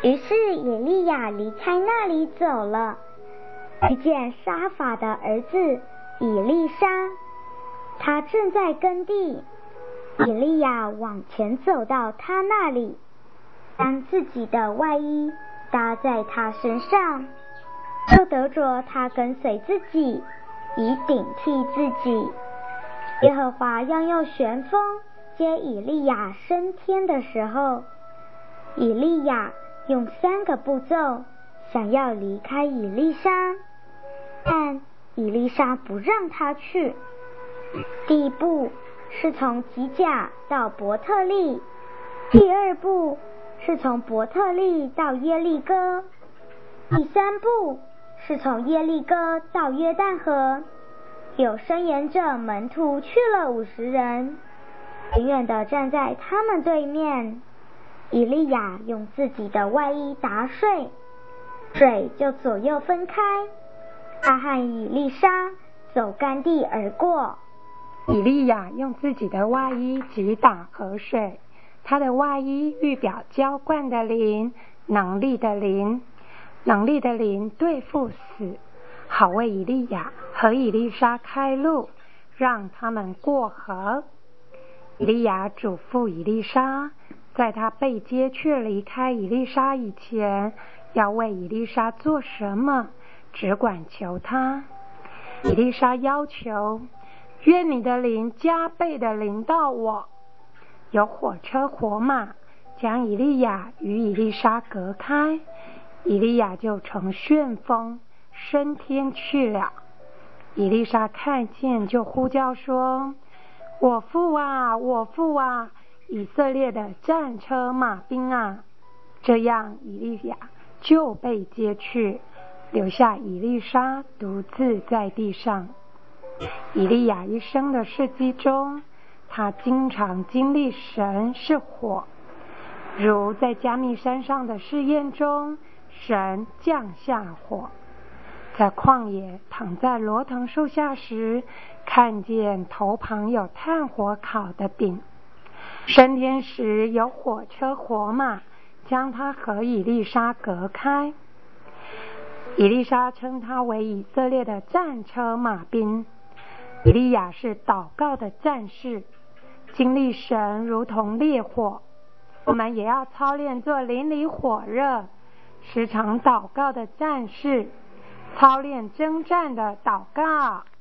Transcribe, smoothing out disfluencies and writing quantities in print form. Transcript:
于是以利亚离开那里走了，遇见沙法的儿子以利沙，他正在耕地。以利亚往前走到他那里，将自己的外衣搭在他身上，就得着他跟随自己，以顶替自己。耶和华要用旋风接以利亚升天的时候，以利亚用3个步骤想要离开以利沙，但以利沙不让他去。第一步是从吉甲到伯特利，第2步是从伯特利到耶利哥，第3步是从耶利哥到约旦河。有申言者门徒去了50人，远远地站在他们对面。以利亚用自己的外衣打水，水就左右分开，他和以利沙走干地而过。 以利亚用自己的外衣击打河水，他的外衣预表浇灌的灵，能力的灵，能力的灵对付死，好为以利亚和以利沙开路，让他们过河。以利亚嘱咐以利沙，在他被接去离开以利沙以前，要为以利沙做什么，只管求他。以利沙要求，愿你的灵加倍的临到我。有火车火马将以利亚与以利沙隔开，以利亚就乘旋风升天去了。以利沙看见就呼叫说，我父啊，我父啊，以色列的战车马兵啊！这样以利亚就被接去，留下以利沙独自在地上。以利亚一生的事迹中，他经常经历神是火，如在加密山上的试验中，神降下火；在旷野躺在罗藤树下时，看见头旁有炭火烤的饼；升天时有火车火马将他和以利沙隔开。以利沙称他为以色列的战车马兵。以利亚是祷告的战士，经历神如同烈火。我们也要操练做灵里火热、时常祷告的战士，操练征战的祷告。